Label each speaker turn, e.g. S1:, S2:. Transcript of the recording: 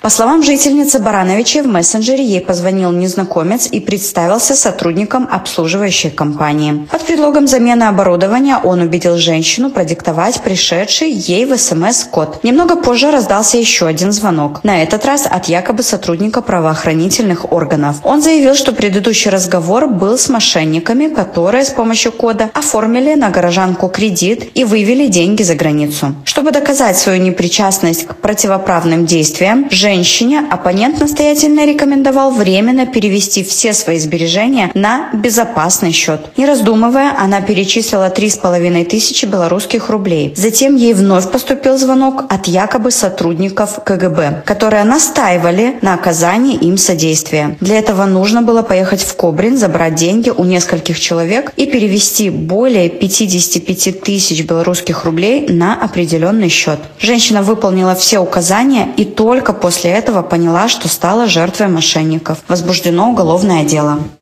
S1: По словам жительницы Барановичей, в мессенджере ей позвонил незнакомец и представился сотрудником обслуживающей компании. Под предлогом замены оборудования он убедил женщину продиктовать пришедший ей в СМС код. Немного позже раздался еще один звонок, на этот раз от якобы сотрудника правоохранительных органов. Он заявил, что предыдущий разговор был с мошенниками, которые с помощью кода оформили на горожанку кредит и вывели деньги за границу. Чтобы доказать свою непричастность к противоправным действиям, женщине оппонент настоятельно рекомендовал временно перевести все свои сбережения на безопасный счет. Не раздумывая, она перечислила 3500 белорусских рублей. Затем ей вновь поступил звонок от якобы сотрудников КГБ, которые настаивали на оказании им содействия. Для этого нужно было поехать в Кобрин, забрать деньги у нескольких человек и перевести более 55 тысяч белорусских рублей на определенный счет. Женщина выполнила все указания и только после этого поняла, что стала жертвой мошенников. Возбуждено уголовное дело.